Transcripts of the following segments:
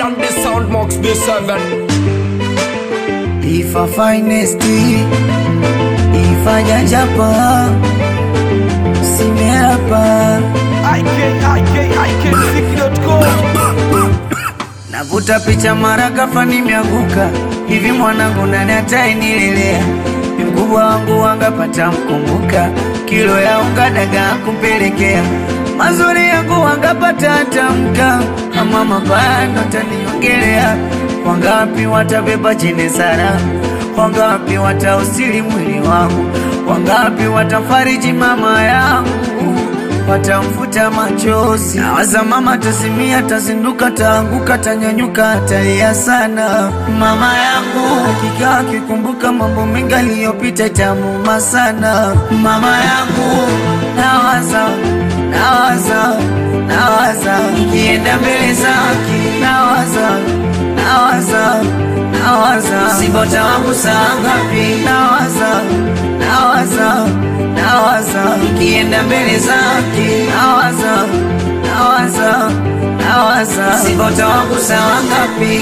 than the sound Mox B7. If a finest, if a jajapa, simeapa IK.com. navuta picha mara ghafla nimeanguka. Hivi mwanangu nani atainilelea? Ni mkubwa wangu wangapata mkumbuka. Kilo ya unga dagaa kumpelekea. Mazuri yangu wangapata tamka. Ama mabaya ndo taniongelea. Wangapi watabeba chini sana? Wangapi watausili mwili wangu? Wangapi watafariji mama yangu? Watamfuta machozi. Nawaza mama tasimia, tazinduka, taanguka, tanyanyuka, talia sana. Mama yangu hakika akikumbuka mambo mengi aliyopita itamuuma sana. Mama yangu nawaza nikienda mbele zake. Nawaza sibota wangu saa ngapi? Nawaza nikienda mbele zake. Nawaza sibota wangu saa ngapi?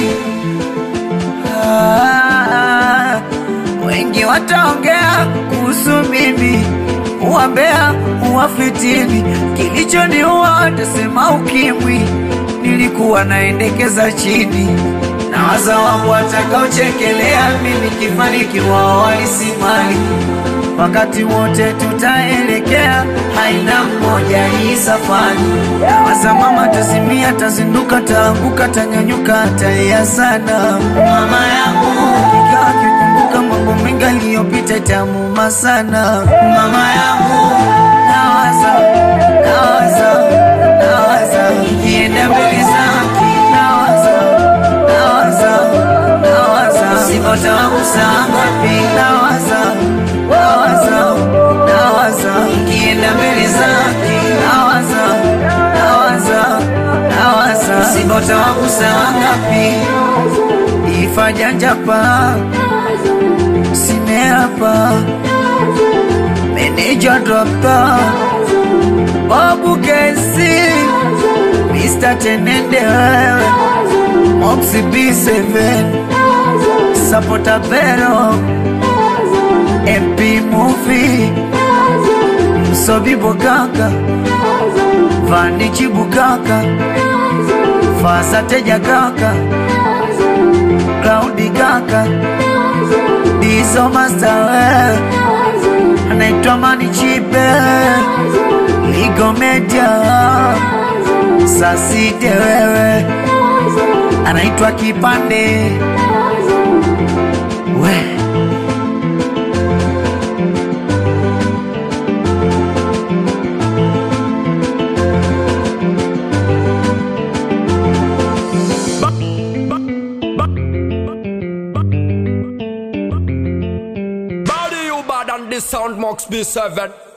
Wengi wataongea kuhusu mimi, uwambea uwafitini. Kilichoniua watasema ukimwi, nilikuwa naendekeza chini. Nawaza wangu watakaochekelea mimi kifanikiwa walisimali. Wakati wote tutaelekea, haina mmoja hii safari. Nawaza mama tasimia, tazinduka, taanguka, tanyanyuka, talia sana. Mama yangu hakika akikumbuka mambo mengi aliyopita itamuuma sana. Mama yangu nawaza nikienda mbele zake. Nawaza sibota wangu saa ngapi? Nawaza nikienda mbele zake. Nawaza sibota wangu saa ngapi? Ifajanjapa simeapa meneja dropta Babu Kesi Mr. Tenende wewe Mox B7 Sapota Vero MP Movie Msobi Bokaka Vanichi Bukaka Fasa Teja Kaka Cloudy Kaka Dizo Master wewe anaitwa Mani Chipe Ligo Media Sasite wewe anaitwa Kipande we Body you bad and the sound Mox B7.